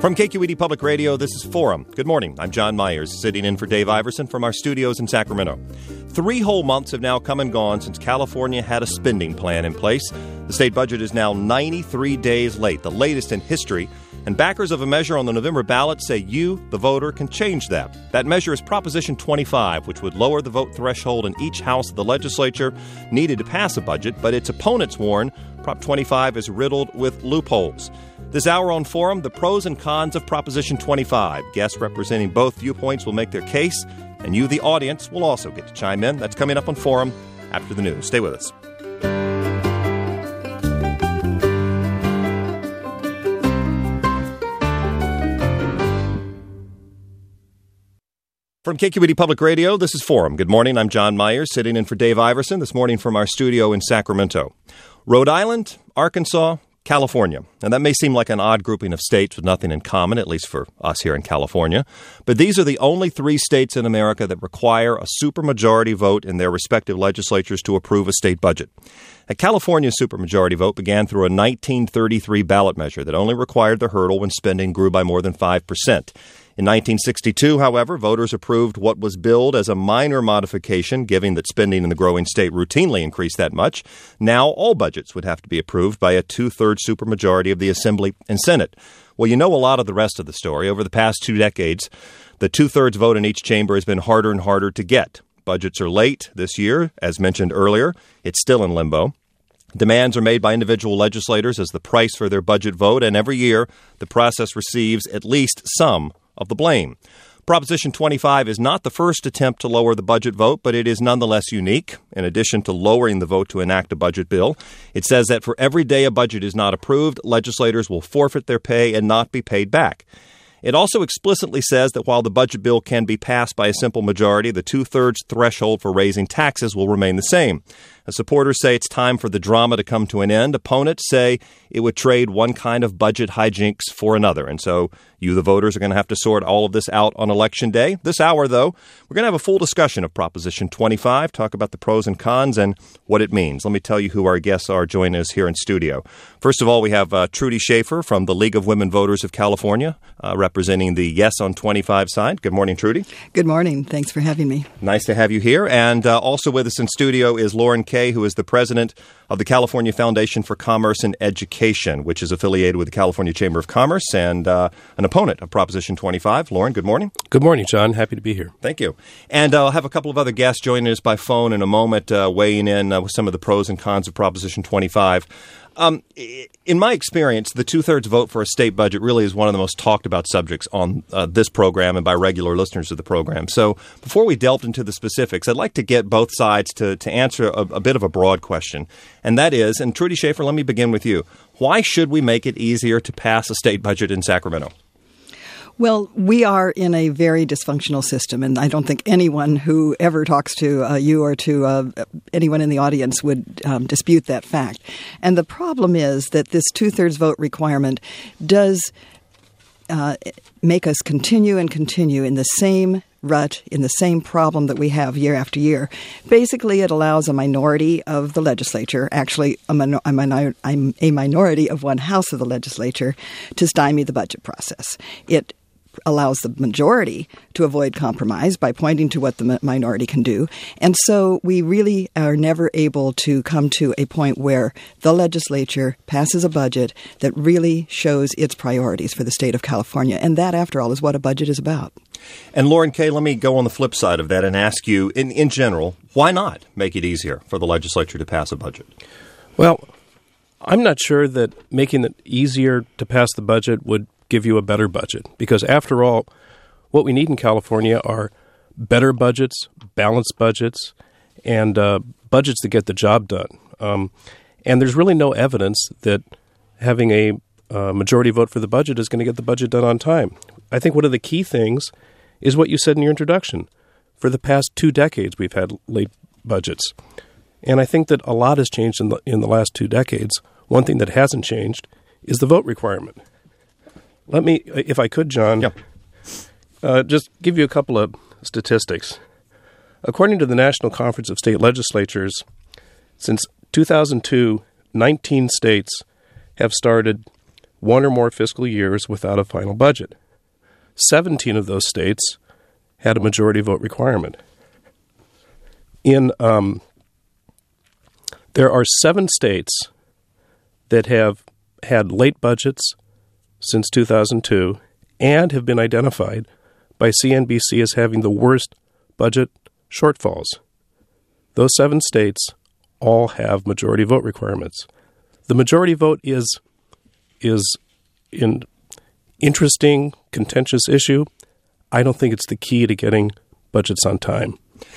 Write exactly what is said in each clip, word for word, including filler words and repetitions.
From K Q E D Public Radio, this is Forum. Good morning. I'm John Myers, sitting in for Dave Iverson from our studios in Sacramento. Three whole months have now come and gone since California had a spending plan in place. The state budget is now ninety-three days late, the latest in history. And backers of a measure on the November ballot say you, the voter, can change that. That measure is Proposition twenty-five, which would lower the vote threshold in each house of the legislature needed to pass a budget, but its opponents warn Prop twenty-five is riddled with loopholes. This hour on Forum, the pros and cons of Proposition twenty-five. Guests representing both viewpoints will make their case, and you, the audience, will also get to chime in. That's coming up on Forum after the news. Stay with us. From K Q E D Public Radio, this is Forum. Good morning. I'm John Myers, sitting in for Dave Iverson this morning from our studio in Sacramento. Rhode Island, Arkansas, California. Now, that may seem like an odd grouping of states with nothing in common, at least for us here in California. But these are the only three states in America that require a supermajority vote in their respective legislatures to approve a state budget. A California supermajority vote began through a nineteen thirty-three ballot measure that only required the hurdle when spending grew by more than five percent. In nineteen sixty-two, however, voters approved what was billed as a minor modification, given that spending in the growing state routinely increased that much. Now all budgets would have to be approved by a two-thirds supermajority of the Assembly and Senate. Well, you know a lot of the rest of the story. Over the past two decades, the two-thirds vote in each chamber has been harder and harder to get. Budgets are late this year. As mentioned earlier, it's still in limbo. Demands are made by individual legislators as the price for their budget vote, and every year the process receives at least some of the blame. Proposition twenty-five is not the first attempt to lower the budget vote, but it is nonetheless unique. In addition to lowering the vote to enact a budget bill, it says that for every day a budget is not approved, legislators will forfeit their pay and not be paid back. It also explicitly says that while the budget bill can be passed by a simple majority, the two-thirds threshold for raising taxes will remain the same. As supporters say it's time for the drama to come to an end, opponents say it would trade one kind of budget hijinks for another. And so you, the voters, are going to have to sort all of this out on Election Day. This hour, though, we're going to have a full discussion of Proposition twenty-five, talk about the pros and cons and what it means. Let me tell you who our guests are joining us here in studio. First of all, we have uh, Trudy Schaefer from the League of Women Voters of California, uh, representing the Yes on twenty-five side. Good morning, Trudy. Good morning. Thanks for having me. Nice to have you here. And uh, also with us in studio is Lauren Kay, who is the president of the California Foundation for Commerce and Education, which is affiliated with the California Chamber of Commerce and uh, an opponent of Proposition twenty-five. Lauren, good morning. Good morning, John. Happy to be here. Thank you. And uh, I'll have a couple of other guests joining us by phone in a moment, uh, weighing in uh, with some of the pros and cons of Proposition twenty-five. Um, in my experience, the two-thirds vote for a state budget really is one of the most talked about subjects on uh, this program and by regular listeners of the program. So before we delve into the specifics, I'd like to get both sides to, to answer a, a bit of a broad question. And that is, and Trudy Schaefer, let me begin with you. Why should we make it easier to pass a state budget in Sacramento? Well, we are in a very dysfunctional system, and I don't think anyone who ever talks to uh, you or to uh, anyone in the audience would um, dispute that fact. And the problem is that this two-thirds vote requirement does uh, make us continue and continue in the same rut, in the same problem that we have year after year. Basically, it allows a minority of the legislature, actually a, minor, a, minor, a minority of one house of the legislature, to stymie the budget process. It allows the majority to avoid compromise by pointing to what the minority can do. And so we really are never able to come to a point where the legislature passes a budget that really shows its priorities for the state of California. And that, after all, is what a budget is about. And Lauren Kay, let me go on the flip side of that and ask you, in, in general, why not make it easier for the legislature to pass a budget? Well, I'm not sure that making it easier to pass the budget would give you a better budget. Because after all, what we need in California are better budgets, balanced budgets, and uh, budgets that get the job done. Um, and there's really no evidence that having a uh, majority vote for the budget is going to get the budget done on time. I think one of the key things is what you said in your introduction. For the past two decades, we've had late budgets. And I think that a lot has changed in the, in the last two decades. One thing that hasn't changed is the vote requirement. Let me, if I could, John, yep. uh, just give you a couple of statistics. According to the National Conference of State Legislatures, since two thousand two, nineteen states have started one or more fiscal years without a final budget. seventeen of those states had a majority vote requirement. In um, there are seven states that have had late budgets since two thousand two and have been identified by C N B C as having the worst budget shortfalls. Those seven states all have majority vote requirements. The majority vote is is an interesting, contentious issue. I don't think it's the key to getting budgets on time.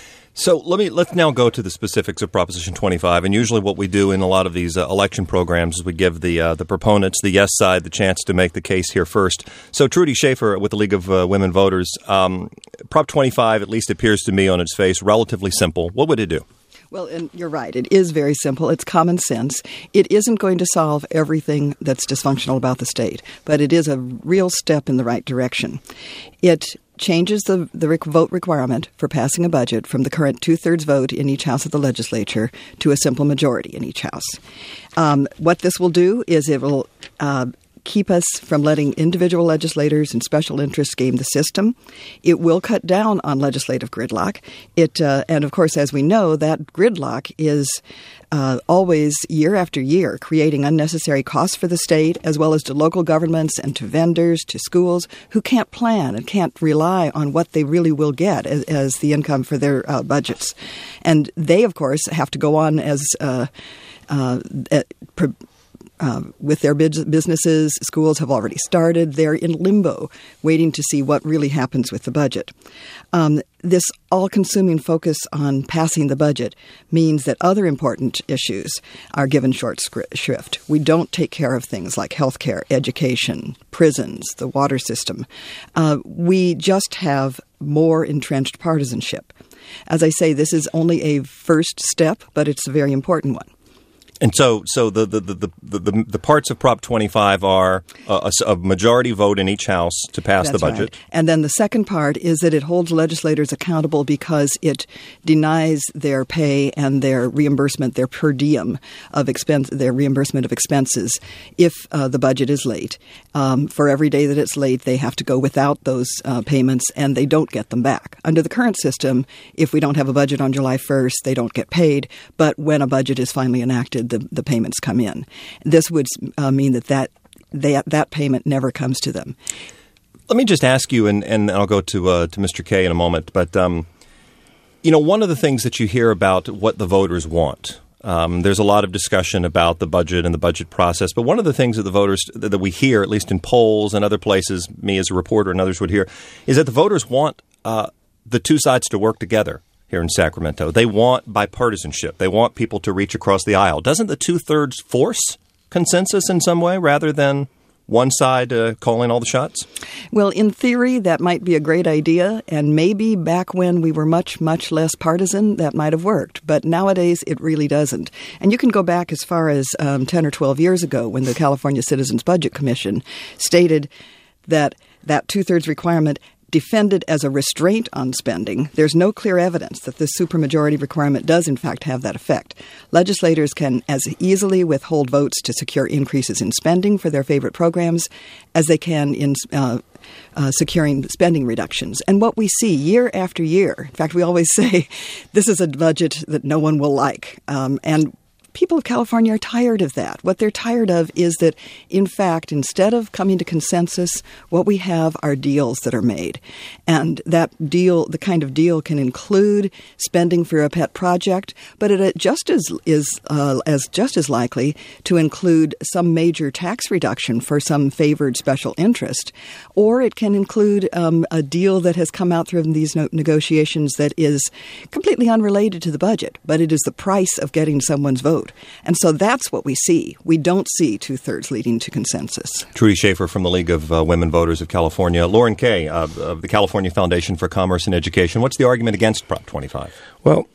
So let me let's now go to the specifics of Proposition twenty-five. And usually, what we do in a lot of these uh, election programs is we give the uh, the proponents, the yes side, the chance to make the case here first. So Trudy Schaefer with the League of uh, Women Voters, um, Prop twenty-five at least appears to me on its face relatively simple. What would it do? Well, and you're right. It is very simple. It's common sense. It isn't going to solve everything that's dysfunctional about the state, but it is a real step in the right direction. It changes the, the rec- vote requirement for passing a budget from the current two-thirds vote in each house of the legislature to a simple majority in each house. Um, what this will do is it will uh, keep us from letting individual legislators and special interests game the system. It will cut down on legislative gridlock. It uh, and, of course, as we know, that gridlock is uh, always, year after year, creating unnecessary costs for the state as well as to local governments and to vendors, to schools who can't plan and can't rely on what they really will get as, as the income for their uh, budgets. And they, of course, have to go on as uh, uh, uh, pre- Uh, with their businesses. Schools have already started. They're in limbo, waiting to see what really happens with the budget. Um, this all-consuming focus on passing the budget means that other important issues are given short shrift. We don't take care of things like health care, education, prisons, the water system. Uh, we just have more entrenched partisanship. As I say, this is only a first step, but it's a very important one. And so, so the the, the, the, the the parts of Prop twenty-five are a, a majority vote in each house to pass That's the budget. Right. And then the second part is that it holds legislators accountable because it denies their pay and their reimbursement, their per diem of expense, their reimbursement of expenses if uh, the budget is late. Um, for every day that it's late, they have to go without those uh, payments, and they don't get them back. Under the current system, if we don't have a budget on July first, they don't get paid. But when a budget is finally enacted, The, the payments come in. This would uh, mean that that, they, that payment never comes to them. Let me just ask you, and, and I'll go to uh, to Mister Kaye in a moment, but um, you know, one of the things that you hear about what the voters want, um, there's a lot of discussion about the budget and the budget process, but one of the things that the voters, that we hear, at least in polls and other places, me as a reporter and others would hear, is that the voters want uh, the two sides to work together. Here in Sacramento. They want bipartisanship. They want people to reach across the aisle. Doesn't the two-thirds force consensus in some way rather than one side uh, calling all the shots? Well, in theory, that might be a great idea, and maybe back when we were much, much less partisan, that might have worked. But nowadays, it really doesn't. And you can go back as far as um, ten or twelve years ago when the California Citizens Budget Commission stated that that two-thirds requirement defended as a restraint on spending. There's no clear evidence that this supermajority requirement does, in fact, have that effect. Legislators can as easily withhold votes to secure increases in spending for their favorite programs as they can in uh, uh, securing spending reductions. And what we see year after year, in fact, we always say this is a budget that no one will like. Um, and people of California are tired of that. What they're tired of is that, in fact, instead of coming to consensus, what we have are deals that are made. And that deal, the kind of deal can include spending for a pet project, but it just as is uh, as just as likely to include some major tax reduction for some favored special interest, or it can include um, a deal that has come out through these no- negotiations that is completely unrelated to the budget, but it is the price of getting someone's vote. And so that's what we see. We don't see two-thirds leading to consensus. Trudy Schaefer from the League of uh, Women Voters of California. Lauren Kaye uh, of the California Foundation for Commerce and Education. What's the argument against Prop twenty-five? Well,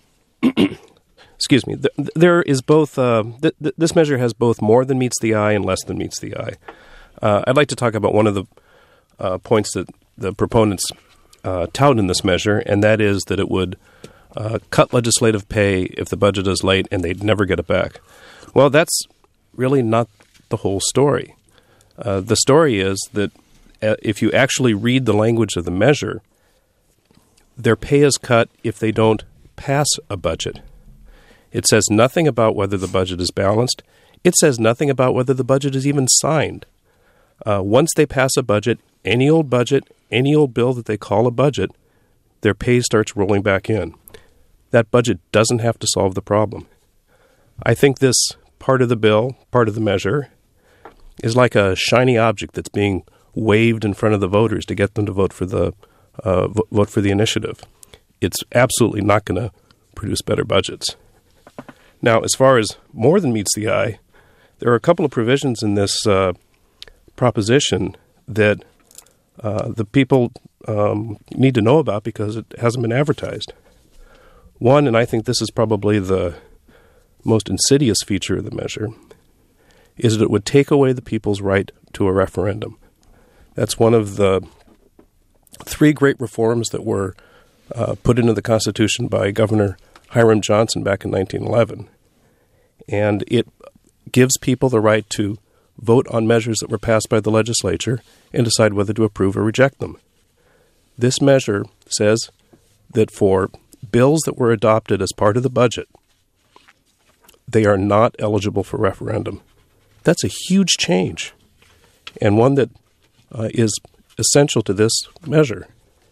excuse me. Th- there is both. Uh, th- th- this measure has both more than meets the eye and less than meets the eye. Uh, I'd like to talk about one of the uh, points that the proponents uh, tout in this measure, and that is that it would Uh, cut legislative pay if the budget is late and they'd never get it back. Well, that's really not the whole story. Uh, the story is that uh, if you actually read the language of the measure, their pay is cut if they don't pass a budget. It says nothing about whether the budget is balanced. It says nothing about whether the budget is even signed. Uh, once they pass a budget, any old budget, any old bill that they call a budget, their pay starts rolling back in. That budget doesn't have to solve the problem. I think this part of the bill, part of the measure, is like a shiny object that's being waved in front of the voters to get them to vote for the uh, vo- vote for the initiative. It's absolutely not going to produce better budgets. Now, as far as more than meets the eye, there are a couple of provisions in this uh, proposition that uh, the people um, need to know about because it hasn't been advertised. One, and I think this is probably the most insidious feature of the measure, is that it would take away the people's right to a referendum. That's one of the three great reforms that were uh, put into the Constitution by Governor Hiram Johnson back in nineteen eleven. And it gives people the right to vote on measures that were passed by the legislature and decide whether to approve or reject them. This measure says that for bills that were adopted as part of the budget, they are not eligible for referendum. That's a huge change, and one that uh, is essential to this measure.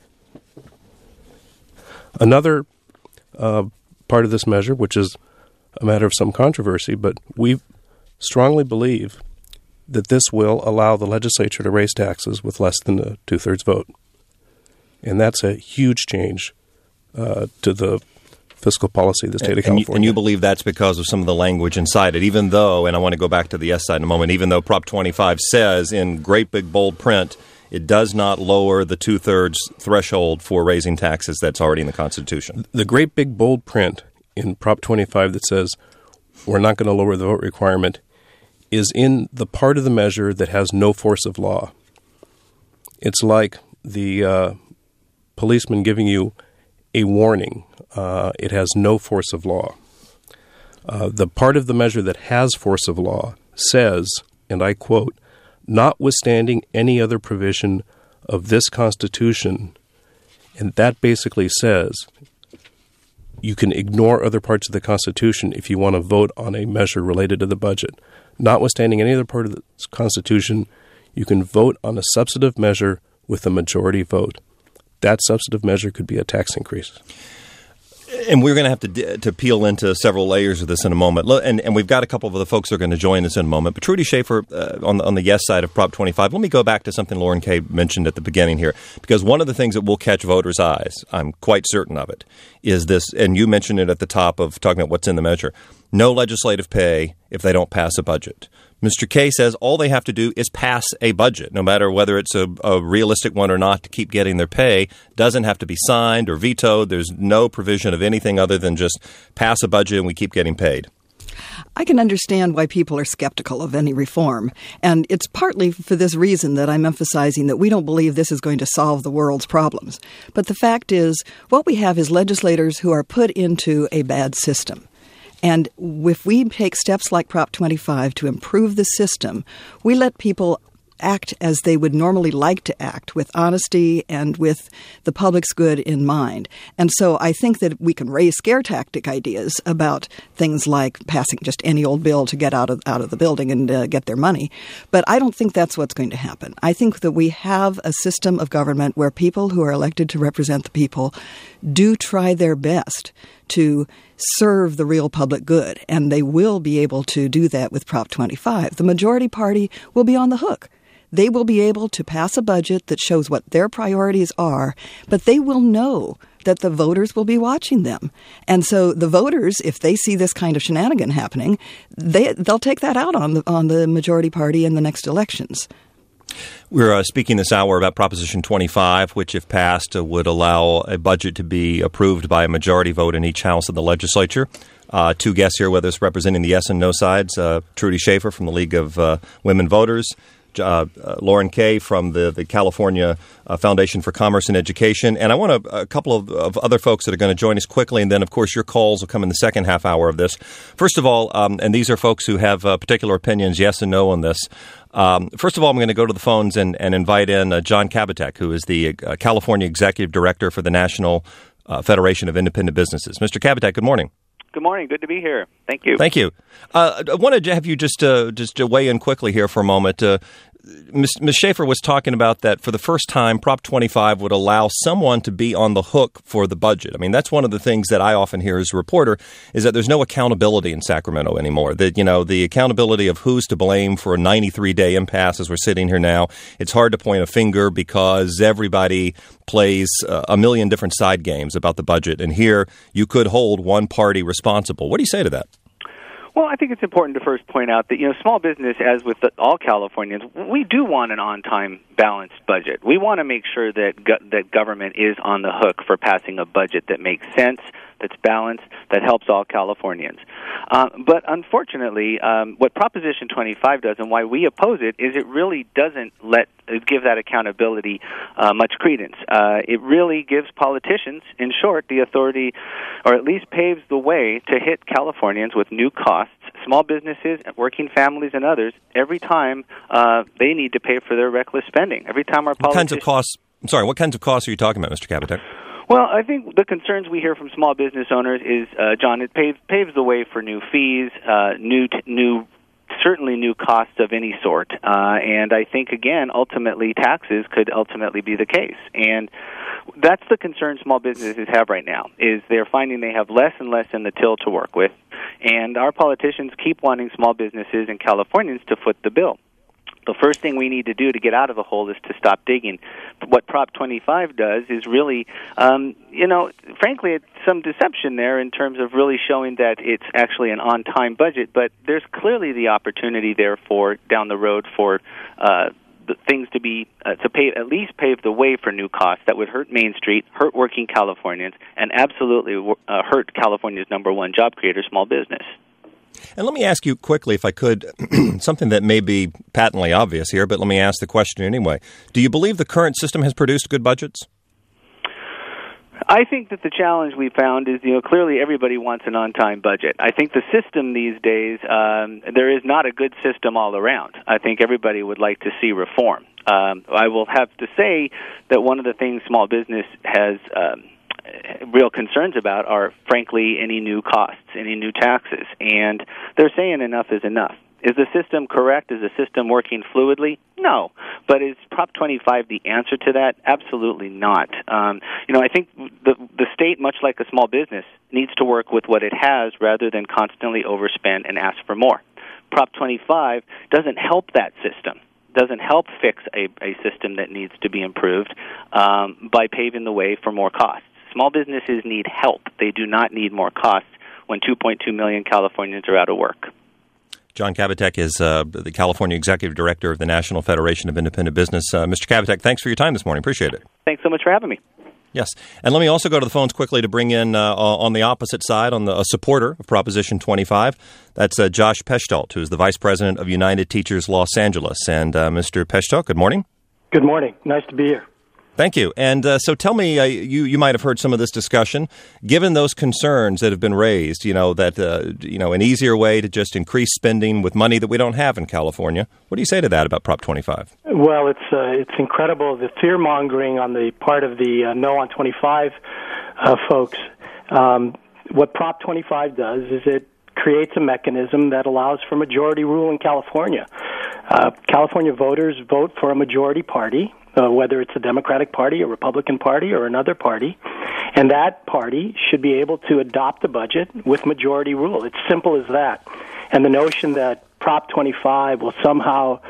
Another uh, part of this measure, which is a matter of some controversy, but we strongly believe that this will allow the legislature to raise taxes with less than a two-thirds vote. And that's a huge change uh, to the fiscal policy of the state and, of California. And you, and you believe that's because of some of the language inside it, even though, and I want to go back to the yes side in a moment, even though Prop twenty-five says in great big bold print, it does not lower the two-thirds threshold for raising taxes that's already in the Constitution. The great big bold print in Prop twenty-five that says we're not going to lower the vote requirement is in the part of the measure that has no force of law. It's like the uh, policeman giving you a warning. Uh, it has no force of law. Uh, the part of the measure that has force of law says, and I quote, "Notwithstanding any other provision of this Constitution," and that basically says you can ignore other parts of the Constitution if you want to vote on a measure related to the budget. Notwithstanding any other part of the Constitution, you can vote on a substantive measure with a majority vote. That substantive measure could be a tax increase. And we're going to have to to peel into several layers of this in a moment. And, and we've got a couple of the folks that are going to join us in a moment. But Trudy Schaefer, uh, on, the, on the yes side of Prop twenty-five, let me go back to something Lauren Kay mentioned at the beginning here. Because one of the things that will catch voters' eyes, I'm quite certain of it, is this, and you mentioned it at the top of talking about what's in the measure, no legislative pay if they don't pass a budget. Mister Kay says all they have to do is pass a budget, no matter whether it's a, a realistic one or not, to keep getting their pay. Doesn't have to be signed or vetoed. There's no provision of anything other than just pass a budget and we keep getting paid. I can understand why people are skeptical of any reform, and it's partly for this reason that I'm emphasizing that we don't believe this is going to solve the world's problems. But the fact is, what we have is legislators who are put into a bad system. And if we take steps like Prop twenty-five to improve the system, we let people act as they would normally like to act, with honesty and with the public's good in mind. And so I think that we can raise scare tactic ideas about things like passing just any old bill to get out of out of the building and uh, get their money. But I don't think that's what's going to happen. I think that we have a system of government where people who are elected to represent the people do try their best to serve the real public good, and they will be able to do that with Prop twenty-five. The majority party will be on the hook. They will be able to pass a budget that shows what their priorities are, but they will know that the voters will be watching them. And so the voters, if they see this kind of shenanigan happening, they, they'll take that out on the, on the majority party in the next elections. We're uh, speaking this hour about Proposition twenty-five, which, if passed, uh, would allow a budget to be approved by a majority vote in each house of the legislature. Uh, two guests here with us representing the yes and no sides, uh, Trudy Schaefer from the League of uh, Women Voters, uh, uh, Lauren Kay from the, the California uh, Foundation for Commerce and Education. And I want a, a couple of, of other folks that are going to join us quickly, and then, of course, your calls will come in the second half hour of this. First of all, um, and these are folks who have uh, particular opinions, yes and no on this. Um, first of all, I'm going to go to the phones and, and invite in uh, John Kabateck, who is the uh, California Executive Director for the National uh, Federation of Independent Businesses. Mister Kabateck, good morning. Good morning. Good to be here. Thank you. Thank you. Uh, I wanted to have you just uh, just weigh in quickly here for a moment. Uh, Miz Schaefer was talking about that for the first time, Prop twenty-five would allow someone to be on the hook for the budget. I mean, that's one of the things that I often hear as a reporter is that there's no accountability in Sacramento anymore. That, you know, the accountability of who's to blame for a ninety-three day impasse as we're sitting here now. It's hard to point a finger because everybody plays uh, a million different side games about the budget. And here you could hold one party responsible. What do you say to that? Well, I think it's important to first point out that, you know, small business, as with the, all Californians, we do want an on-time balanced budget. We want to make sure that go- that government is on the hook for passing a budget that makes sense, that's balanced, that helps all Californians. Uh, but unfortunately, um, what Proposition twenty-five does and why we oppose it is it really doesn't let give that accountability uh, much credence. Uh, it really gives politicians, in short, the authority, or at least paves the way to hit Californians with new costs, small businesses, working families, and others, every time uh, they need to pay for their reckless spending. Every time our politicians... What kinds of costs? I'm sorry, what kinds of costs are you talking about, Mister Kabateck? Well, I think the concerns we hear from small business owners is, uh, John, it paves, paves the way for new fees, uh, new t- new. certainly new costs of any sort. Uh, and I think, again, ultimately taxes could ultimately be the case. And that's the concern small businesses have right now, is they're finding they have less and less in the till to work with. And our politicians keep wanting small businesses and Californians to foot the bill. The first thing we need to do to get out of the hole is to stop digging. What Prop twenty-five does is really, um, you know, frankly, it's some deception there in terms of really showing that it's actually an on-time budget, but there's clearly the opportunity there for, down the road, for uh, the things to be, uh, to pay, at least pave the way for new costs that would hurt Main Street, hurt working Californians, and absolutely uh, hurt California's number one job creator, small business. And let me ask you quickly, if I could, something that may be patently obvious here, but let me ask the question anyway. Do you believe the current system has produced good budgets? I think that the challenge we found is, you know, clearly everybody wants an on-time budget. I think the system these days, um, there is not a good system all around. I think everybody would like to see reform. Um, I will have to say that one of the things small business has um, real concerns about are, frankly, any new costs, any new taxes. And they're saying enough is enough. Is the system correct? Is the system working fluidly? No. But is Prop twenty-five the answer to that? Absolutely not. Um, you know, I think the the state, much like a small business, needs to work with what it has rather than constantly overspend and ask for more. Prop twenty-five doesn't help that system, doesn't help fix a, a system that needs to be improved um, by paving the way for more costs. Small businesses need help. They do not need more costs when two point two million Californians are out of work. John Kabateck is uh, the California Executive Director of the National Federation of Independent Business. Uh, Mister Kabateck, thanks for your time this morning. Appreciate it. Thanks so much for having me. Yes. And let me also go to the phones quickly to bring in, uh, on the opposite side, on the a supporter of Proposition twenty-five. That's uh, Josh Pechtold, who is the Vice President of United Teachers Los Angeles. And uh, Mister Pechtold, good morning. Good morning. Nice to be here. Thank you. And uh, so tell me, uh, you you might have heard some of this discussion. Given those concerns that have been raised, you know, that, uh, you know, an easier way to just increase spending with money that we don't have in California, what do you say to that about Prop twenty-five? Well, it's uh, it's incredible, the fear-mongering on the part of the uh, no on twenty-five uh, folks. Um, what Prop twenty-five does is it creates a mechanism that allows for majority rule in California. Uh, California voters vote for a majority party, Uh, whether it's a Democratic Party, a Republican Party, or another party, and that party should be able to adopt a budget with majority rule. It's simple as that. And the notion that Prop twenty-five will somehow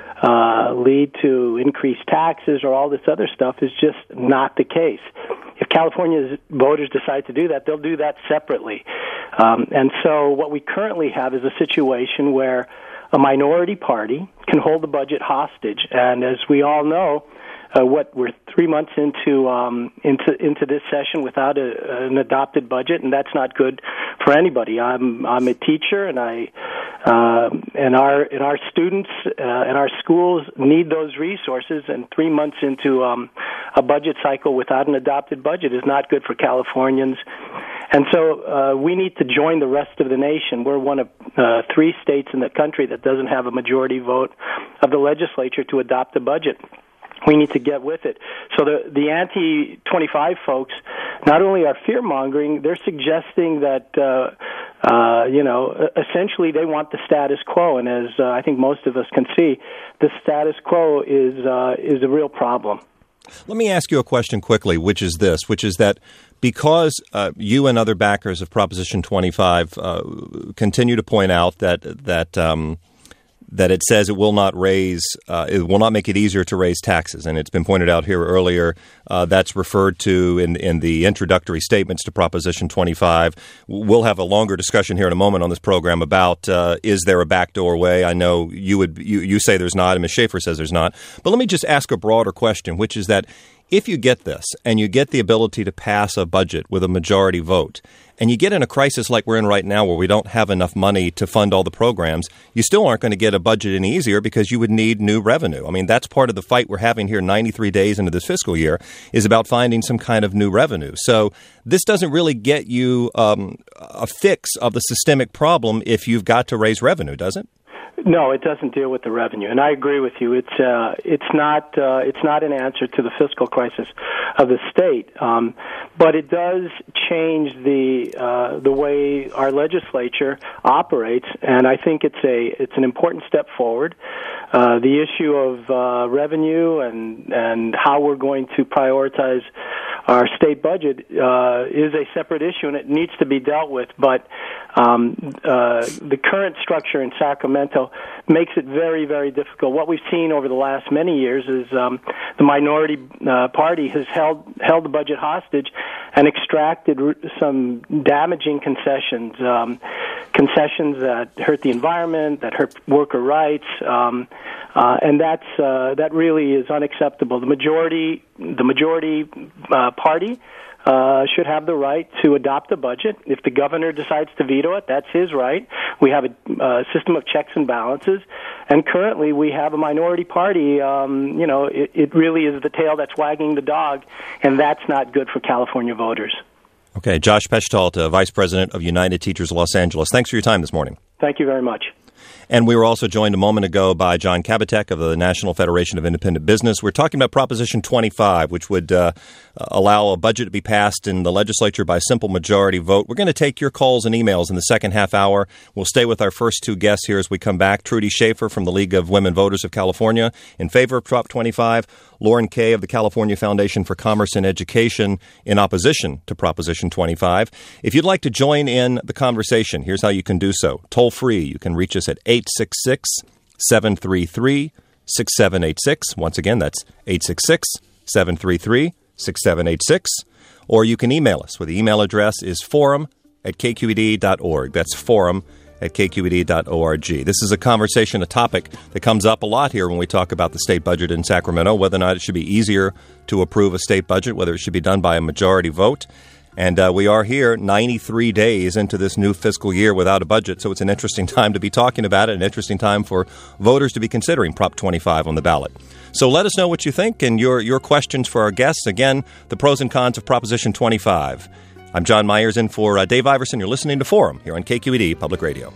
uh, lead to increased taxes or all this other stuff is just not the case. If California's voters decide to do that, they'll do that separately. Um, and so what we currently have is a situation where a minority party can hold the budget hostage. And as we all know, uh, what we're three months into um, into into this session without a, an adopted budget, and that's not good for anybody. I'm I'm a teacher, and I Uh, and our and our students uh, and our schools need those resources. And three months into um, a budget cycle without an adopted budget is not good for Californians. And so uh, we need to join the rest of the nation. We're one of uh, three states in the country that doesn't have a majority vote of the legislature to adopt a budget. We need to get with it. So the the anti twenty-five folks not only are fear-mongering, they're suggesting that, uh, uh, you know, essentially they want the status quo. And as uh, I think most of us can see, the status quo is uh, is a real problem. Let me ask you a question quickly, which is this, which is that because uh, you and other backers of Proposition twenty-five uh, continue to point out that that um, that it says it will not raise, uh, it will not make it easier to raise taxes, and it's been pointed out here earlier. Uh, that's referred to in in the introductory statements to Proposition twenty-five. We'll have a longer discussion here in a moment on this program about uh, is there a backdoor way? I know you would you, you say there's not, and Miz Schaefer says there's not. But let me just ask a broader question, which is that if you get this and you get the ability to pass a budget with a majority vote, and you get in a crisis like we're in right now where we don't have enough money to fund all the programs, you still aren't going to get a budget any easier because you would need new revenue. I mean, that's part of the fight we're having here ninety-three days into this fiscal year is about finding some kind of new revenue. So this doesn't really get you um, a fix of the systemic problem if you've got to raise revenue, does it? No, it doesn't deal with the revenue, and I agree with you. It's uh, it's not uh, it's not an answer to the fiscal crisis of the state, um, but it does change the uh, the way our legislature operates, and I think it's a it's an important step forward. Uh, the issue of uh, revenue and and how we're going to prioritize our state budget uh, is a separate issue, and it needs to be dealt with. But um, uh, the current structure in Sacramento makes it very, very difficult. What we've seen over the last many years is um, the minority uh, party has held held the budget hostage and extracted some damaging concessions, um, concessions that hurt the environment, that hurt worker rights, um, uh, and that's uh, that really is unacceptable. The majority, the majority uh, party. Uh, should have the right to adopt a budget. If the governor decides to veto it, that's his right. We have a uh, system of checks and balances, and currently we have a minority party. Um, you know, it, it really is the tail that's wagging the dog, and that's not good for California voters. Okay, Josh Pechtold, Vice President of United Teachers of Los Angeles. Thanks for your time this morning. Thank you very much. And we were also joined a moment ago by John Kabatek of the National Federation of Independent Business. We're talking about Proposition twenty-five, which would uh, allow a budget to be passed in the legislature by simple majority vote. We're going to take your calls and emails in the second half hour. We'll stay with our first two guests here as we come back. Trudy Schaefer from the League of Women Voters of California in favor of Prop twenty-five. Lauren Kay of the California Foundation for Commerce and Education in opposition to Proposition twenty-five. If you'd like to join in the conversation, here's how you can do so. Toll free, you can reach us at eight six six, seven three three, six seven eight six. Once again, that's eight six six, seven three three, six seven eight six. Or you can email us, where the email address is forum at k q e d dot org. That's forum at k q e d dot org. This is a conversation, a topic that comes up a lot here when we talk about the state budget in Sacramento, whether or not it should be easier to approve a state budget, whether it should be done by a majority vote. And uh, we are here ninety-three days into this new fiscal year without a budget, so it's an interesting time to be talking about it, an interesting time for voters to be considering Prop twenty-five on the ballot. So let us know what you think and your, your questions for our guests. Again, the pros and cons of Proposition twenty-five. I'm John Myers in for uh, Dave Iverson. You're listening to Forum here on K Q E D Public Radio.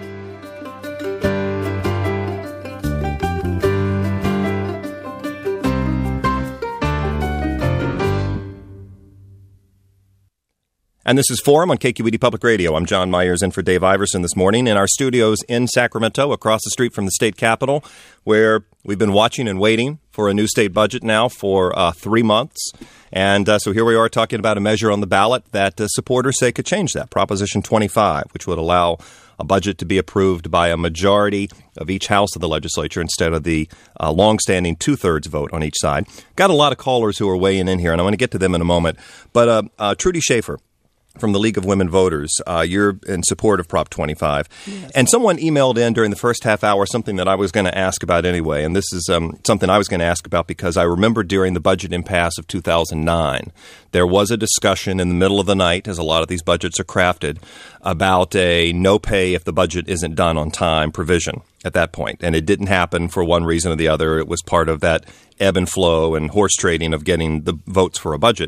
And this is Forum on K Q E D Public Radio. I'm John Myers in for Dave Iverson this morning in our studios in Sacramento, across the street from the state capitol, where we've been watching and waiting for a new state budget now for uh, three months. And uh, so here we are talking about a measure on the ballot that uh, supporters say could change that, Proposition twenty-five, which would allow a budget to be approved by a majority of each house of the legislature instead of the uh, longstanding two-thirds vote on each side. Got a lot of callers who are weighing in here, and I want to get to them in a moment. But uh, uh, Trudy Schaefer, from the League of Women Voters. Uh, you're in support of Prop twenty-five. Yes. And someone emailed in during the first half hour something that I was going to ask about anyway. And this is um, something I was going to ask about because I remember during the budget impasse of two thousand nine, there was a discussion in the middle of the night, as a lot of these budgets are crafted, about a no pay if the budget isn't done on time provision at that point. And it didn't happen for one reason or the other. It was part of that ebb and flow and horse trading of getting the votes for a budget.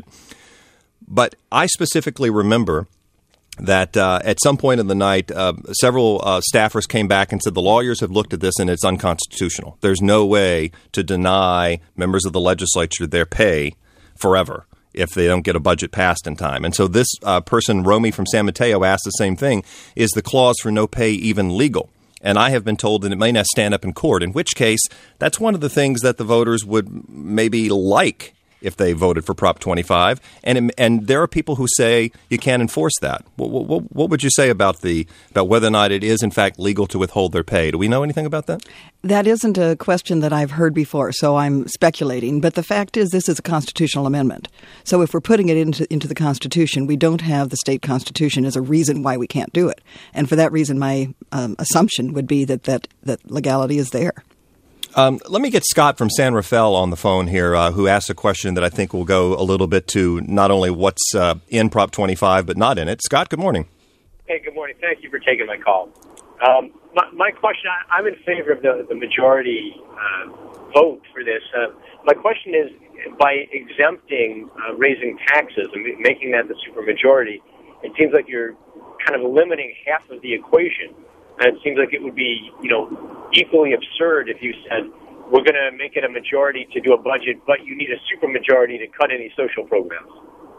But I specifically remember that uh, at some point in the night, uh, several uh, staffers came back and said the lawyers have looked at this and it's unconstitutional. There's no way to deny members of the legislature their pay forever if they don't get a budget passed in time. And so this uh, person, Romy from San Mateo, asked the same thing. Is the clause for no pay even legal? And I have been told that it may not stand up in court, in which case that's one of the things that the voters would maybe like if they voted for Prop twenty-five, and and there are people who say you can't enforce that. What, what, what would you say about the about whether or not it is in fact legal to withhold their pay? Do we know anything about that? That isn't a question that I've heard before, so I'm speculating. But the fact is, this is a constitutional amendment. So if we're putting it into into the Constitution, we don't have the state constitution as a reason why we can't do it. And for that reason, my um, assumption would be that, that that legality is there. Um, let me get Scott from San Rafael on the phone here, uh, who asked a question that I think will go a little bit to not only what's uh, in Prop twenty-five, but not in it. Scott, good morning. Hey, good morning. Thank you for taking my call. Um, my, my question, I, I'm in favor of the, the majority uh, vote for this. Uh, my question is, by exempting uh, raising taxes and making that the supermajority, it seems like you're kind of limiting half of the equation. And it seems like it would be, you know, equally absurd if you said, we're going to make it a majority to do a budget, but you need a supermajority to cut any social programs.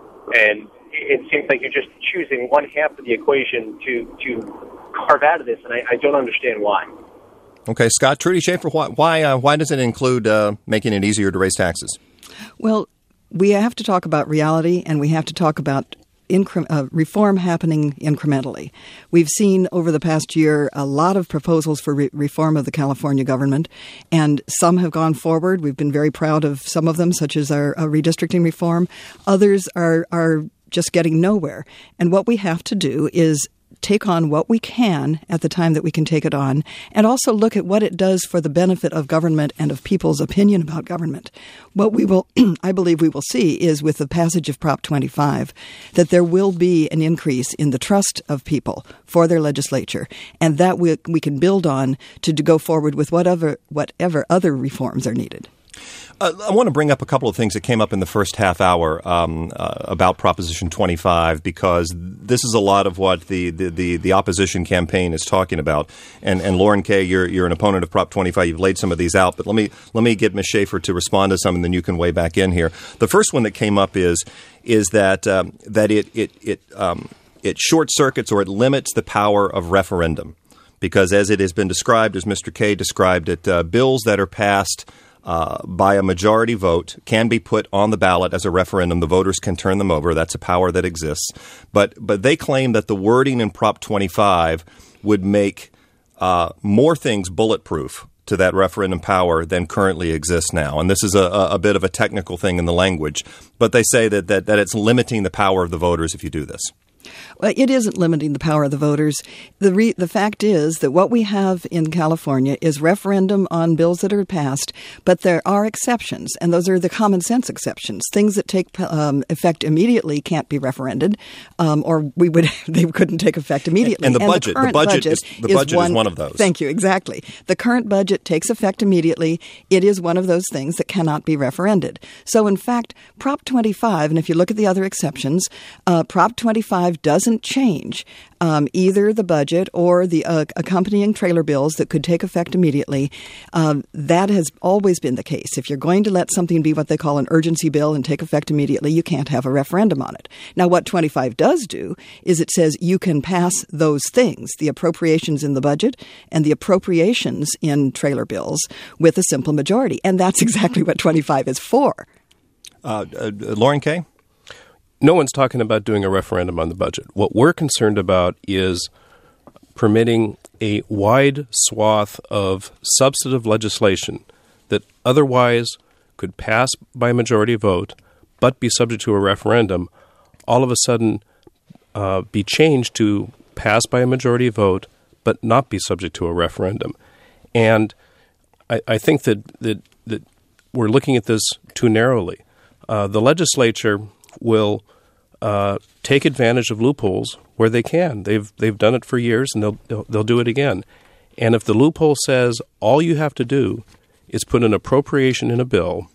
And it seems like you're just choosing one half of the equation to, to carve out of this, and I, I don't understand why. Okay, Scott, Trudy Schaefer, why why, uh, why does it include uh, making it easier to raise taxes? Well, we have to talk about reality, and we have to talk about Incre- uh, reform happening incrementally. We've seen over the past year a lot of proposals for re- reform of the California government, and some have gone forward. We've been very proud of some of them, such as our uh, redistricting reform. Others are are just getting nowhere. And what we have to do is take on what we can at the time that we can take it on, and also look at what it does for the benefit of government and of people's opinion about government. What we will, I believe we will see is with the passage of Prop twenty-five, that there will be an increase in the trust of people for their legislature, and that we, we can build on to, to go forward with whatever, whatever other reforms are needed. Uh, I want to bring up a couple of things that came up in the first half hour um, uh, about Proposition twenty-five, because this is a lot of what the, the, the, the opposition campaign is talking about. And, and Lauren Kay, you're, you're an opponent of Prop twenty-five. You've laid some of these out. But let me let me get Miz Schaefer to respond to some, and then you can weigh back in here. The first one that came up is is that um, that it it it um, it short circuits or it limits the power of referendum, because as it has been described, as Mister Kay described it, uh, bills that are passed Uh, by a majority vote can be put on the ballot as a referendum. The voters can turn them over. That's a power that exists. But but they claim that the wording in Prop twenty-five would make uh, more things bulletproof to that referendum power than currently exists now. And this is a, a bit of a technical thing in the language. But they say that, that, that it's limiting the power of the voters if you do this. Well, it isn't limiting the power of the voters. The re- the fact is that what we have in California is referendum on bills that are passed, but there are exceptions, and those are the common sense exceptions. Things that take um, effect immediately can't be referended, um, or we would they couldn't take effect immediately. And, and the and budget, the, the budget, budget is the budget is, one, is one of those. Thank you, exactly. The current budget takes effect immediately. It is one of those things that cannot be referended. So, in fact, Prop twenty-five, and if you look at the other exceptions, uh, Prop twenty-five doesn't change um, either the budget or the uh, accompanying trailer bills that could take effect immediately. Um, that has always been the case. If you're going to let something be what they call an urgency bill and take effect immediately, you can't have a referendum on it. Now, what twenty-five does do is it says you can pass those things, the appropriations in the budget and the appropriations in trailer bills, with a simple majority. And that's exactly what twenty-five is for. Uh, uh, Lauren Kay? No one's talking about doing a referendum on the budget. What we're concerned about is permitting a wide swath of substantive legislation that otherwise could pass by a majority vote but be subject to a referendum, all of a sudden uh, be changed to pass by a majority vote but not be subject to a referendum. And I, I think that, that, that we're looking at this too narrowly. Uh, the legislature will uh, take advantage of loopholes where they can. They've they've done it for years, and they'll, they'll they'll do it again. And if the loophole says all you have to do is put an appropriation in a bill,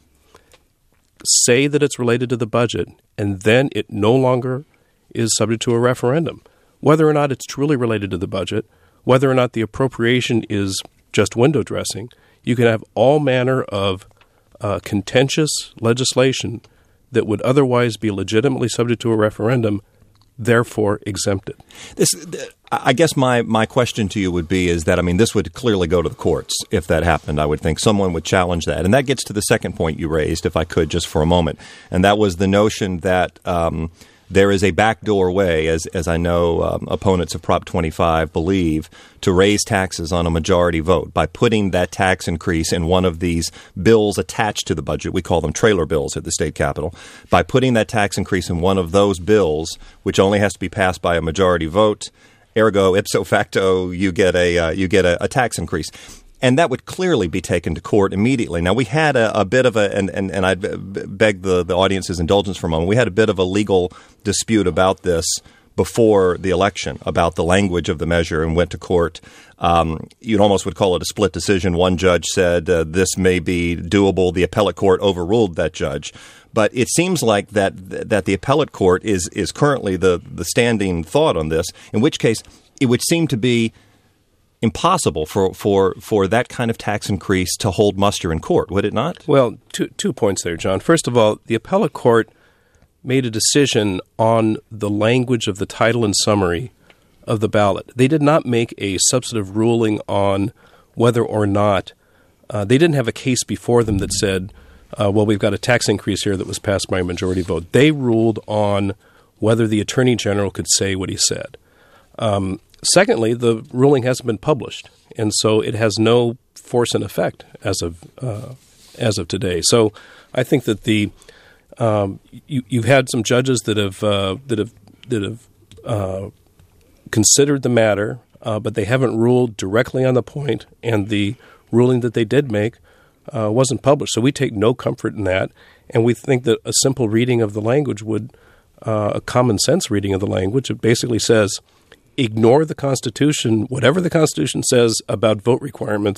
say that it's related to the budget, and then it no longer is subject to a referendum, whether or not it's truly related to the budget, whether or not the appropriation is just window dressing, you can have all manner of uh, contentious legislation that would otherwise be legitimately subject to a referendum, therefore exempted. This, I guess my, my question to you would be is that, I mean, this would clearly go to the courts if that happened. I would think someone would challenge that. And that gets to the second point you raised, if I could, just for a moment. And that was the notion that um, there is a backdoor way, as as I know um, opponents of Prop twenty-five believe, to raise taxes on a majority vote by putting that tax increase in one of these bills attached to the budget. We call them trailer bills at the state capitol. By putting that tax increase in one of those bills, which only has to be passed by a majority vote, ergo ipso facto, you get a uh, you get a, a tax increase. And that would clearly be taken to court immediately. Now, we had a, a bit of a, and, and, and I beg the, the audience's indulgence for a moment, we had a bit of a legal dispute about this before the election, about the language of the measure, and went to court. Um, you almost would call it a split decision. One judge said uh, this may be doable. The appellate court overruled that judge. But it seems like that that the appellate court is is currently the, the standing thought on this, in which case it would seem to be impossible for, for, for that kind of tax increase to hold muster in court, would it not? Well, two two points there, John. First of all, the appellate court made a decision on the language of the title and summary of the ballot. They did not make a substantive ruling on whether or not uh, they didn't have a case before them that said, uh, well, we've got a tax increase here that was passed by a majority vote. They ruled on whether the Attorney General could say what he said. Um, secondly, the ruling hasn't been published, and so it has no force and effect as of uh, as of today. So I think that the um, you, you've had some judges that have uh, that have that have uh, considered the matter, uh, but they haven't ruled directly on the point, and the ruling that they did make uh, wasn't published. So we take no comfort in that, and we think that a simple reading of the language would, uh, a common sense reading of the language, it basically says, ignore the Constitution, whatever the Constitution says about vote requirements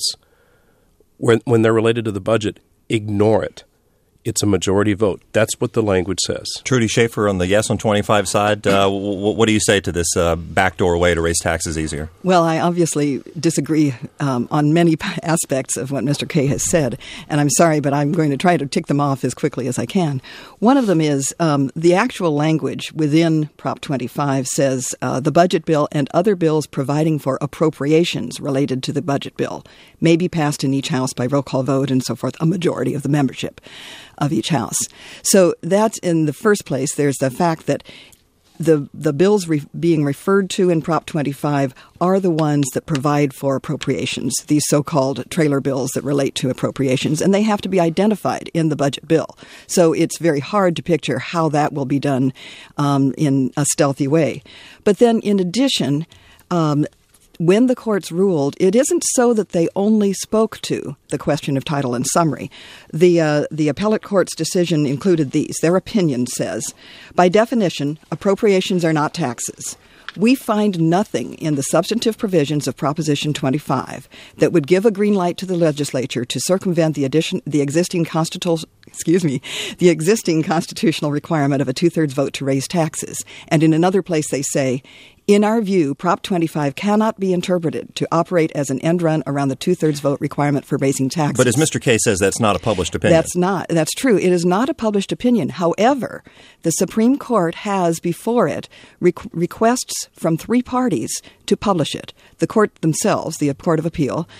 when, when they're related to the budget, ignore it. It's a majority vote. That's what the language says. Trudy Schaefer on the yes on twenty-five side, uh, w- what do you say to this uh, backdoor way to raise taxes easier? Well, I obviously disagree um, on many aspects of what Mister Kaye has said, and I'm sorry, but I'm going to try to tick them off as quickly as I can. One of them is um, the actual language within Prop twenty-five says uh, the budget bill and other bills providing for appropriations related to the budget bill may be passed in each house by roll call vote and so forth, a majority of the membership of each house. So that's in the first place. There's the fact that the the bills re- being referred to in Prop twenty-five are the ones that provide for appropriations, these so-called trailer bills that relate to appropriations, and they have to be identified in the budget bill. So it's very hard to picture how that will be done um, in a stealthy way. But then in addition, um, when the courts ruled, it isn't so that they only spoke to the question of title and summary. The uh, the appellate court's decision included these. Their opinion says, by definition, appropriations are not taxes. We find nothing in the substantive provisions of Proposition twenty-five that would give a green light to the legislature to circumvent the addition, the existing constitutional, excuse me, the existing constitutional requirement of a two-thirds vote to raise taxes. And in another place, they say, in our view, Prop twenty-five cannot be interpreted to operate as an end run around the two-thirds vote requirement for raising taxes. But as Mister Kaye says, that's not a published opinion. That's not. That's true. It is not a published opinion. However, the Supreme Court has before it requ- requests from three parties to publish it. The court themselves, the Court of Appeal,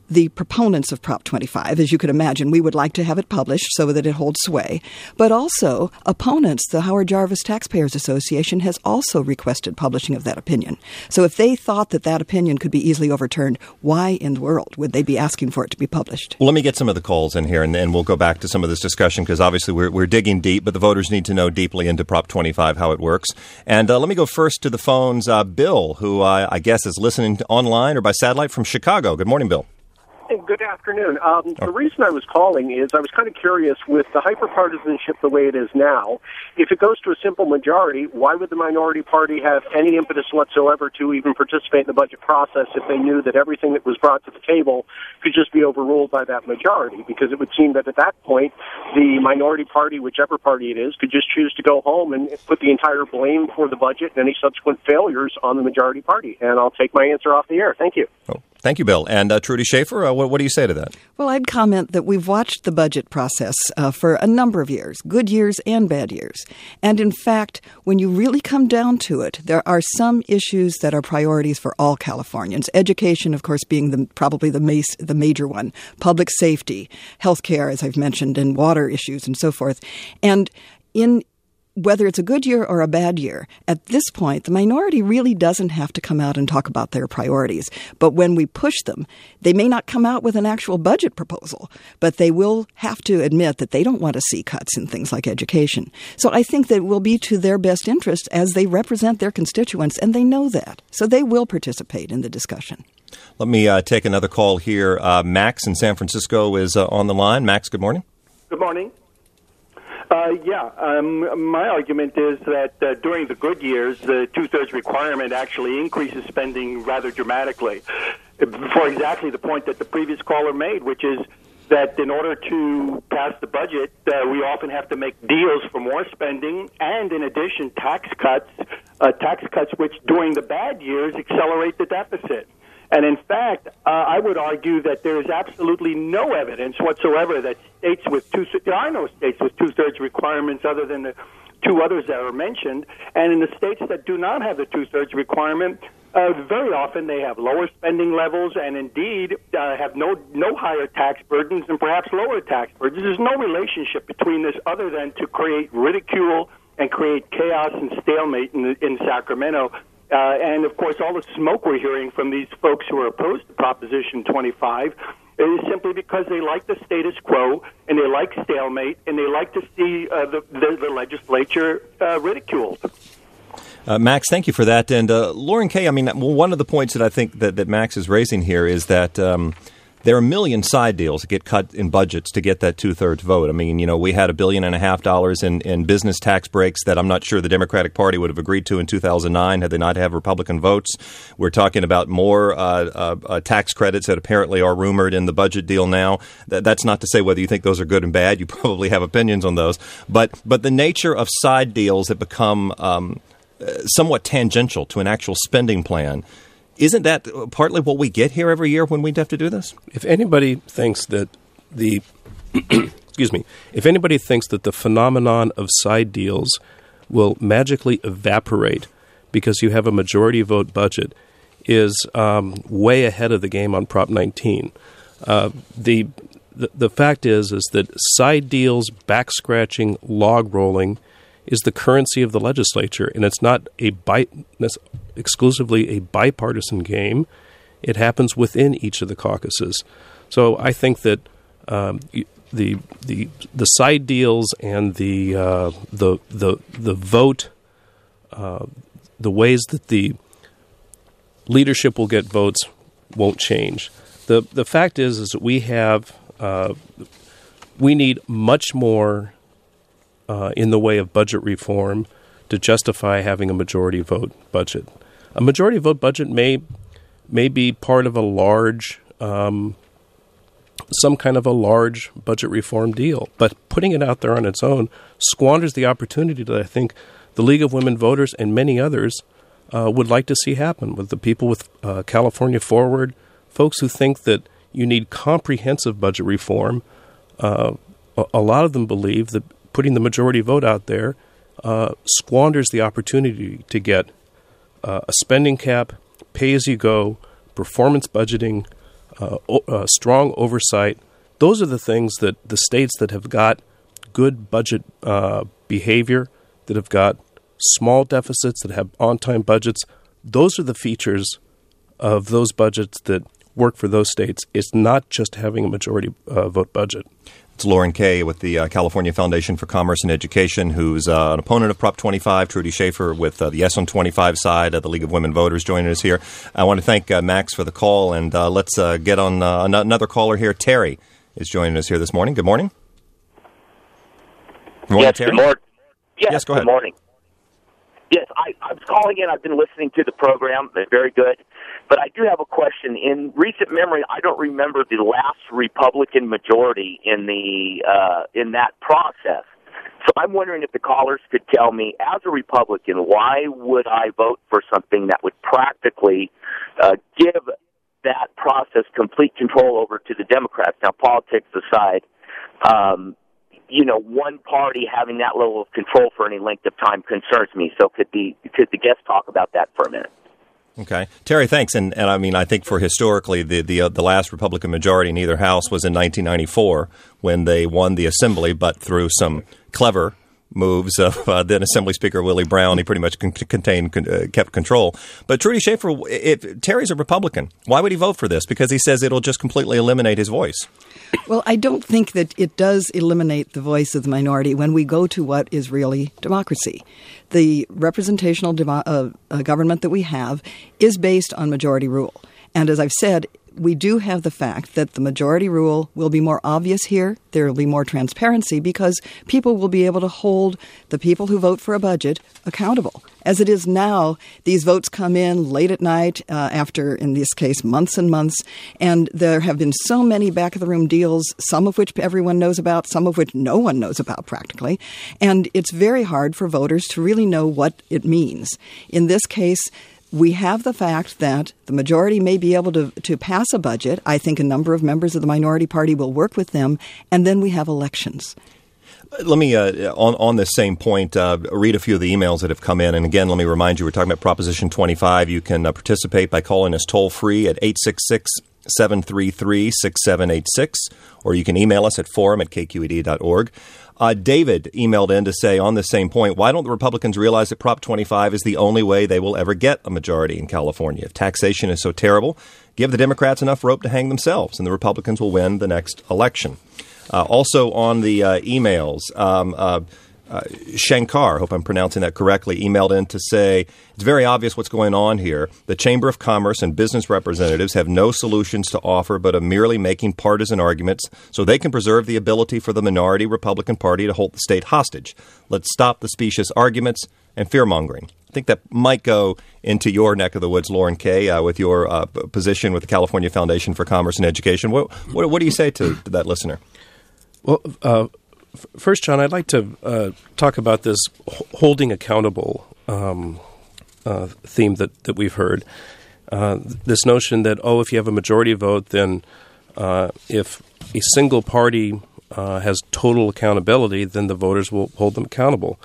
the proponents of Prop twenty-five, as you could imagine, we would like to have it published so that it holds sway. But also, opponents, the Howard Jarvis Taxpayers Association, has also requested publishing of that opinion. So if they thought that that opinion could be easily overturned, why in the world would they be asking for it to be published? Well, let me get some of the calls in here, and then we'll go back to some of this discussion, because obviously we're, we're digging deep, but the voters need to know deeply into Prop twenty-five how it works. And uh, let me go first to the phones. Uh, Bill, who uh, I guess is listening to online or by satellite from Chicago. Good morning, Bill. Good afternoon. Um, the reason I was calling is I was kind of curious, with the hyperpartisanship the way it is now, if it goes to a simple majority, why would the minority party have any impetus whatsoever to even participate in the budget process if they knew that everything that was brought to the table could just be overruled by that majority? Because it would seem that at that point, the minority party, whichever party it is, could just choose to go home and put the entire blame for the budget and any subsequent failures on the majority party. And I'll take my answer off the air. Thank you. Oh. Thank you, Bill. And uh, Trudy Schaefer, uh, what, what do you say to that? Well, I'd comment that we've watched the budget process uh, for a number of years, good years and bad years. And in fact, when you really come down to it, there are some issues that are priorities for all Californians. Education, of course, being the, probably the, mace, the major one. Public safety, health care, as I've mentioned, and water issues and so forth. And in whether it's a good year or a bad year, at this point, the minority really doesn't have to come out and talk about their priorities. But when we push them, they may not come out with an actual budget proposal, but they will have to admit that they don't want to see cuts in things like education. So I think that it will be to their best interest as they represent their constituents, and they know that. So they will participate in the discussion. Let me uh, take another call here. Uh, Max in San Francisco is uh, on the line. Max, good morning. Good morning. Uh, yeah, um, my argument is that uh, during the good years, the two-thirds requirement actually increases spending rather dramatically, for exactly the point that the previous caller made, which is that in order to pass the budget, uh, we often have to make deals for more spending, and in addition, tax cuts, uh, tax cuts which during the bad years accelerate the deficit. And in fact, uh, I would argue that there is absolutely no evidence whatsoever that states with two, there are no states with two-thirds requirements other than the two others that are mentioned. And in the states that do not have the two-thirds requirement, uh, very often they have lower spending levels and indeed uh, have no, no higher tax burdens and perhaps lower tax burdens. There's no relationship between this other than to create ridicule and create chaos and stalemate in, in Sacramento. Uh, and, of course, all the smoke we're hearing from these folks who are opposed to Proposition twenty-five is simply because they like the status quo and they like stalemate and they like to see uh, the, the, the legislature uh, ridiculed. Uh, Max, thank you for that. And uh, Lauren Kay, I mean, one of the points that I think that, that Max is raising here is that um, there are a million side deals that get cut in budgets to get that two-thirds vote. I mean, you know, we had a billion and a half dollars in, in business tax breaks that I'm not sure the Democratic Party would have agreed to in two thousand nine had they not have Republican votes. We're talking about more uh, uh, uh, tax credits that apparently are rumored in the budget deal now. That, that's not to say whether you think those are good and bad. You probably have opinions on those. But, but the nature of side deals that become um, somewhat tangential to an actual spending plan, isn't that partly what we get here every year when we have to do this? If anybody thinks that the excuse me, if anybody thinks that the phenomenon of side deals will magically evaporate because you have a majority vote budget, is um, way ahead of the game on Prop nineteen. Uh, the, the the fact is is that side deals, back scratching, log rolling, is the currency of the legislature, and it's not a bi- exclusively a bipartisan game. It happens within each of the caucuses. So I think that um, the the the side deals and the uh, the the the vote, uh, the ways that the leadership will get votes won't change. the The fact is is that we have uh, we need much more Uh, in the way of budget reform to justify having a majority vote budget. A majority vote budget may may be part of a large, um, some kind of a large budget reform deal, but putting it out there on its own squanders the opportunity that I think the League of Women Voters and many others uh, would like to see happen with the people with uh, California Forward, folks who think that you need comprehensive budget reform. Uh, a, a lot of them believe that putting the majority vote out there uh, squanders the opportunity to get uh, a spending cap, pay-as-you-go, performance budgeting, uh, o- uh, strong oversight. Those are the things that the states that have got good budget uh, behavior, that have got small deficits, that have on-time budgets, those are the features of those budgets that work for those states. It's not just having a majority uh, vote budget. It's Lauren Kay with the uh, California Foundation for Commerce and Education, who's uh, an opponent of Prop twenty-five. Trudy Schaefer with uh, the Yes on twenty-five side of the League of Women Voters joining us here. I want to thank uh, Max for the call, and uh, let's uh, get on uh, another caller here. Terry is joining us here this morning. Good morning. Good morning, yes, Terry. Good morning. Yes, yes, go ahead. Good morning. Yes, I, I was calling in. I've been listening to the program. They're very good. But I do have a question. In recent memory, I don't remember the last Republican majority in the uh, in that process. So I'm wondering if the callers could tell me, as a Republican, why would I vote for something that would practically uh, give that process complete control over to the Democrats? Now, politics aside, um, you know, one party having that level of control for any length of time concerns me. So could the could the guest talk about that for a minute? Okay. Terry, thanks. And, and I mean, I think for historically, the the, uh, the last Republican majority in either house was in nineteen ninety-four when they won the Assembly, but through some clever moves of uh, then Assembly Speaker Willie Brown, he pretty much con- contained, con- uh, kept control. But Trudy Schaefer, if Terry's a Republican, why would he vote for this? Because he says it'll just completely eliminate his voice. Well, I don't think that it does eliminate the voice of the minority when we go to what is really democracy. The representational demo- uh, uh, government that we have is based on majority rule. And as I've said, we do have the fact that the majority rule will be more obvious here. There will be more transparency because people will be able to hold the people who vote for a budget accountable. As it is now, these votes come in late at night uh, after, in this case, months and months. And there have been so many back-of-the-room deals, some of which everyone knows about, some of which no one knows about practically. And it's very hard for voters to really know what it means. In this case, we have the fact that the majority may be able to, to pass a budget. I think a number of members of the minority party will work with them. And then we have elections. Let me, uh, on, on this same point, uh, read a few of the emails that have come in. And again, let me remind you, we're talking about Proposition twenty-five. You can uh, participate by calling us toll-free at eight six six, seven three three, six seven eight six, or you can email us at forum at k q e d dot org. Uh, David emailed in to say on this same point, why don't the Republicans realize that Prop twenty-five is the only way they will ever get a majority in California? If taxation is so terrible, give the Democrats enough rope to hang themselves, and the Republicans will win the next election. Uh, also on the uh, emails, um, uh, uh, Shankar, hope I'm pronouncing that correctly, emailed in to say, it's very obvious what's going on here. The Chamber of Commerce and business representatives have no solutions to offer but are merely making partisan arguments so they can preserve the ability for the minority Republican Party to hold the state hostage. Let's stop the specious arguments and fear-mongering. I think that might go into your neck of the woods, Lauren Kay, uh, with your uh, position with the California Foundation for Commerce and Education. What, what, what do you say to, to that listener? Well, uh, f- first, John, I'd like to uh, talk about this h- holding accountable um, uh, theme that, that we've heard. Uh, this notion that, oh, if you have a majority vote, then uh, if a single party uh, has total accountability, then the voters will hold them accountable.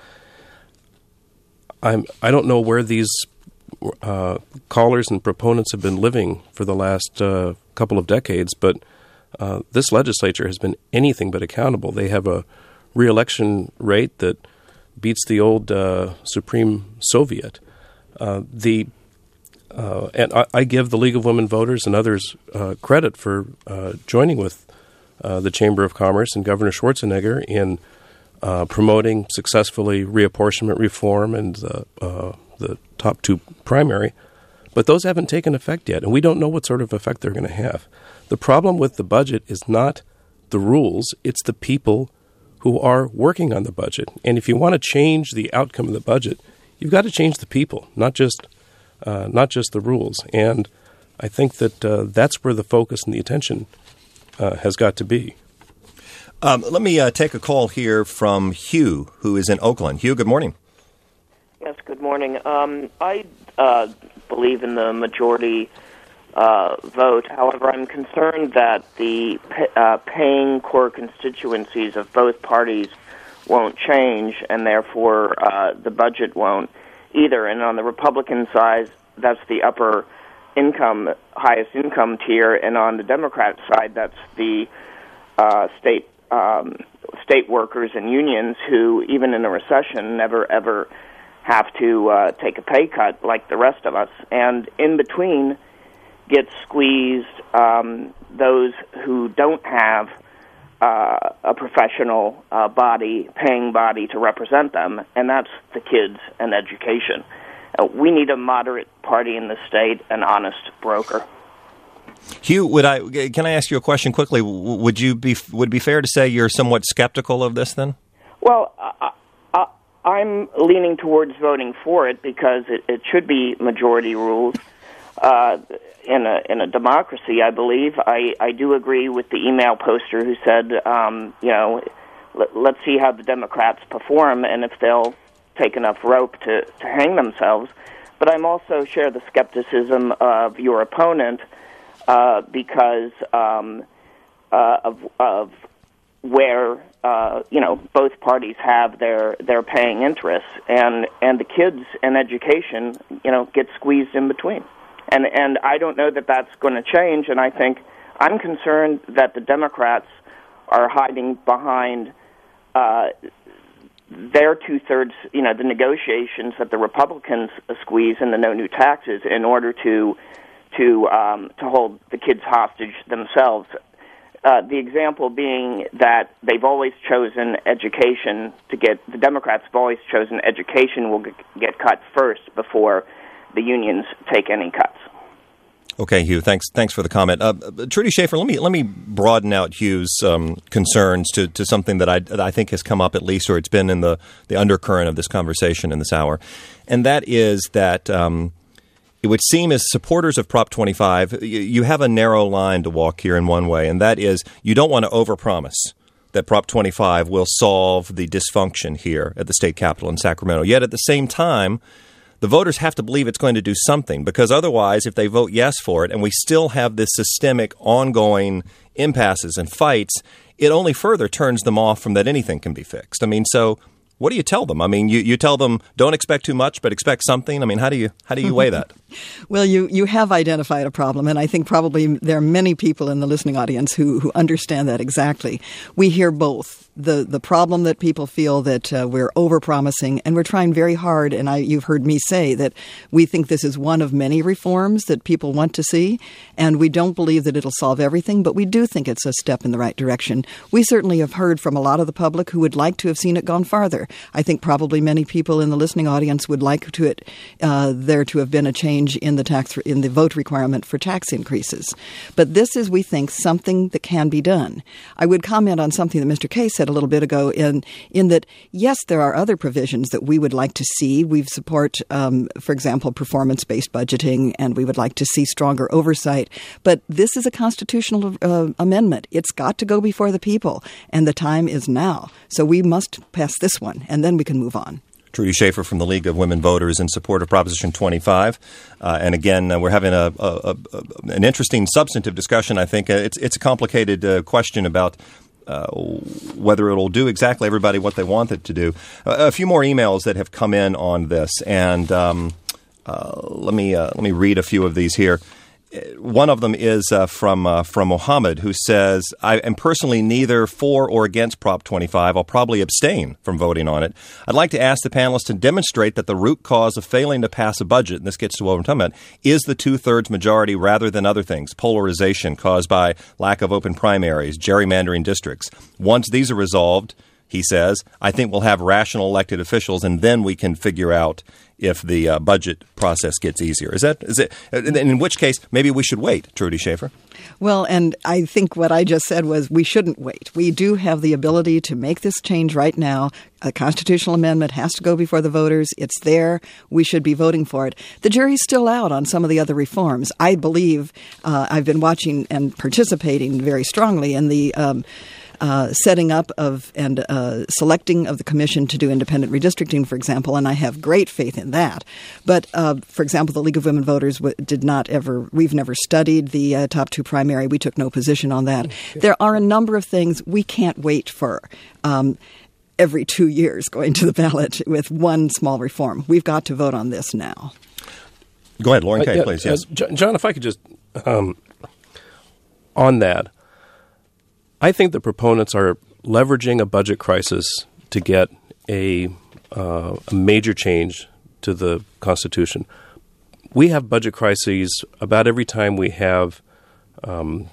I'm, I don't know where these uh, callers and proponents have been living for the last uh, couple of decades, but Uh, this legislature has been anything but accountable. They have a re-election rate that beats the old uh, Supreme Soviet. Uh, the uh, and I, I give the League of Women Voters and others uh, credit for uh, joining with uh, the Chamber of Commerce and Governor Schwarzenegger in uh, promoting successfully reapportionment reform and uh, uh, the top two primary. But those haven't taken effect yet, and we don't know what sort of effect they're going to have. The problem with the budget is not the rules, it's the people who are working on the budget. And if you want to change the outcome of the budget, you've got to change the people, not just uh, not just the rules. And I think that uh, that's where the focus and the attention uh, has got to be. Um, let me uh, take a call here from Hugh, who is in Oakland. Hugh, good morning. Yes, good morning. Um, I uh, believe in the majority Uh, vote. However, I'm concerned that the uh, paying core constituencies of both parties won't change, and therefore uh, the budget won't either. And on the Republican side, that's the upper income, highest income tier, and on the Democrat side, that's the uh, state um, state workers and unions who, even in a recession, never ever have to uh, take a pay cut like the rest of us. And in between gets squeezed um, those who don't have uh, a professional uh, body, paying body to represent them, and that's the kids and education. Uh, we need a moderate party in the state, an honest broker. Hugh, would I? Can I ask you a question quickly? Would you be? Would it be fair to say you're somewhat skeptical of this, then? Well, uh, uh, I'm leaning towards voting for it because it, it should be majority rules uh, in a in a democracy. I believe. I, I do agree with the email poster who said, um, you know, let, let's see how the Democrats perform and if they'll take enough rope to, to hang themselves. But I'm also share the skepticism of your opponent. Uh, because um, uh, of, of where uh, you know both parties have their, their paying interests, and, and the kids and education you know get squeezed in between, and and I don't know that that's going to change. And I think I'm concerned that the Democrats are hiding behind uh, their two thirds, you know, the negotiations that the Republicans squeeze in the no new taxes in order to. to um, to hold the kids hostage themselves. Uh, the example being that they've always chosen education to get, the Democrats have always chosen education will get, get cut first before the unions take any cuts. Okay, Hugh, thanks Thanks for the comment. Uh, Trudy Schaefer, let me let me broaden out Hugh's um, concerns to, to something that I, that I think has come up at least, or it's been in the, the undercurrent of this conversation in this hour, and that is that um, it would seem as supporters of Prop twenty-five, you, you have a narrow line to walk here in one way, and that is you don't want to overpromise that Prop twenty-five will solve the dysfunction here at the state capitol in Sacramento. Yet at the same time, the voters have to believe it's going to do something, because otherwise, if they vote yes for it and we still have this systemic ongoing impasses and fights, it only further turns them off from that anything can be fixed. I mean, so what do you tell them? I mean, you, you tell them don't expect too much, but expect something. I mean, how do you how do you weigh that? Well, you, you have identified a problem, and I think probably there are many people in the listening audience who, who understand that exactly. We hear both. The the problem that people feel that uh, we're overpromising, and we're trying very hard, and I you've heard me say that we think this is one of many reforms that people want to see, and we don't believe that it'll solve everything, but we do think it's a step in the right direction. We certainly have heard from a lot of the public who would like to have seen it gone farther. I think probably many people in the listening audience would like to it uh, there to have been a change in the tax in the vote requirement for tax increases. But this is, we think, something that can be done. I would comment on something that Mister Kaye said a little bit ago in in that, yes, there are other provisions that we would like to see. We support, um, for example, performance-based budgeting, and we would like to see stronger oversight. But this is a constitutional uh, amendment. It's got to go before the people, and the time is now. So we must pass this one, and then we can move on. Trudy Schaefer from the League of Women Voters in support of Proposition twenty-five. Uh, and again, uh, we're having a, a, a, an interesting substantive discussion, I think. Uh, it's, it's a complicated uh, question about uh, whether it'll do exactly everybody what they want it to do. Uh, a few more emails that have come in on this, and um, uh, let me uh, let me read a few of these here. One of them is uh, from uh, from Mohammed, who says, I am personally neither for or against Prop twenty-five. I'll probably abstain from voting on it. I'd like to ask the panelists to demonstrate that the root cause of failing to pass a budget, and this gets to what I'm talking about, is the two-thirds majority rather than other things, polarization caused by lack of open primaries, gerrymandering districts. Once these are resolved, he says, I think we'll have rational elected officials, and then we can figure out if the uh, budget process gets easier. Is that is it? In which case, maybe we should wait, Trudy Schaefer. Well, and I think what I just said was we shouldn't wait. We do have the ability to make this change right now. A constitutional amendment has to go before the voters. It's there. We should be voting for it. The jury's still out on some of the other reforms. I believe uh, I've been watching and participating very strongly in the um, Uh, setting up of and uh, selecting of the commission to do independent redistricting, for example, and I have great faith in that. But, uh, for example, the League of Women Voters w- did not ever, we've never studied the uh, top two primary. We took no position on that. Okay. There are a number of things we can't wait for. Um, every two years going to the ballot with one small reform. We've got to vote on this now. Go ahead, Lauren Uh, Kay, yeah, please. Yes, uh, John, if I could just um, on that, I think the proponents are leveraging a budget crisis to get a, uh, a major change to the Constitution. We have budget crises about every time we have um,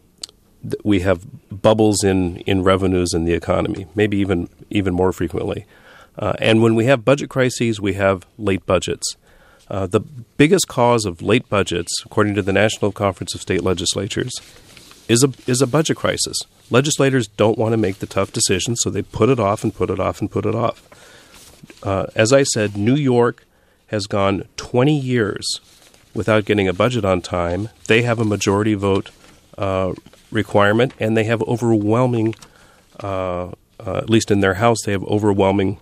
th- we have bubbles in, in revenues in the economy, maybe even even more frequently. Uh, and when we have budget crises, we have late budgets. Uh, the biggest cause of late budgets, according to the National Conference of State Legislatures, is a is a budget crisis. Legislators don't want to make the tough decisions, so they put it off and put it off and put it off. Uh, as I said, New York has gone twenty years without getting a budget on time. They have a majority vote uh, requirement, and they have overwhelming, uh, uh, at least in their House, they have overwhelming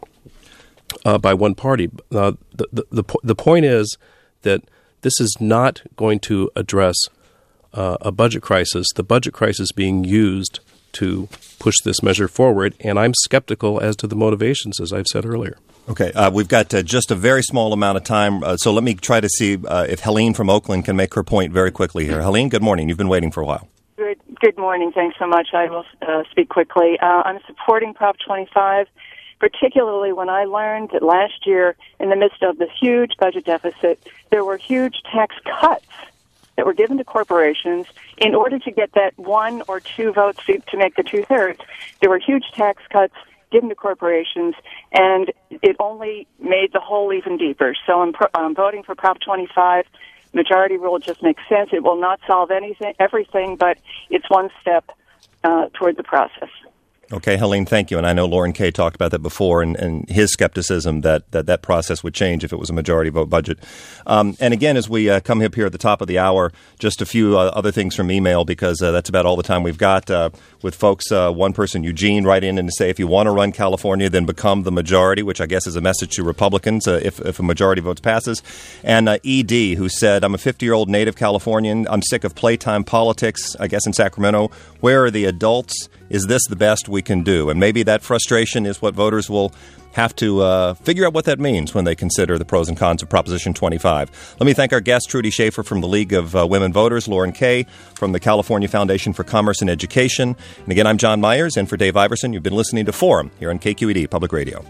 uh, by one party. Uh, the, the, the, po- the point is that this is not going to address uh, a budget crisis. The budget crisis being used to push this measure forward, and I'm skeptical as to the motivations, as I've said earlier. Okay, uh, we've got uh, just a very small amount of time, uh, so let me try to see uh, if Helene from Oakland can make her point very quickly here. Helene, good morning. You've been waiting for a while. Good, good morning. Thanks so much. I will uh, speak quickly. Uh, I'm supporting Prop twenty-five, particularly when I learned that last year, in the midst of this huge budget deficit, there were huge tax cuts that were given to corporations in order to get that one or two votes to, to make the two-thirds. There were huge tax cuts given to corporations, and it only made the hole even deeper. So I'm, pro- I'm voting for Prop twenty-five. Majority rule just makes sense. It will not solve anything, everything, but it's one step uh, toward the process. Okay, Helene, thank you. And I know Lauren Kay talked about that before and, and his skepticism that, that that process would change if it was a majority vote budget. Um, and again, as we uh, come up here at the top of the hour, just a few uh, other things from email because uh, that's about all the time we've got uh, with folks. Uh, one person, Eugene, write in and to say if you want to run California, then become the majority, which I guess is a message to Republicans uh, if, if a majority vote passes. And uh, E D, who said, I'm a fifty-year-old native Californian. I'm sick of playtime politics, I guess in Sacramento. Where are the adults? Is this the best we can do? And maybe that frustration is what voters will have to uh, figure out what that means when they consider the pros and cons of Proposition twenty-five. Let me thank our guest, Trudy Schaefer from the League of uh, Women Voters, Lauren Kay from the California Foundation for Commerce and Education. And again, I'm John Myers, and for Dave Iverson, you've been listening to Forum here on K Q E D Public Radio.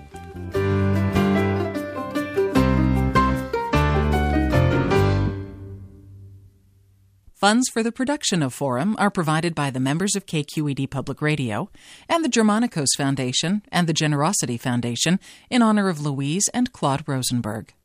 Funds for the production of Forum are provided by the members of K Q E D Public Radio and the Germanicos Foundation and the Generosity Foundation in honor of Louise and Claude Rosenberg.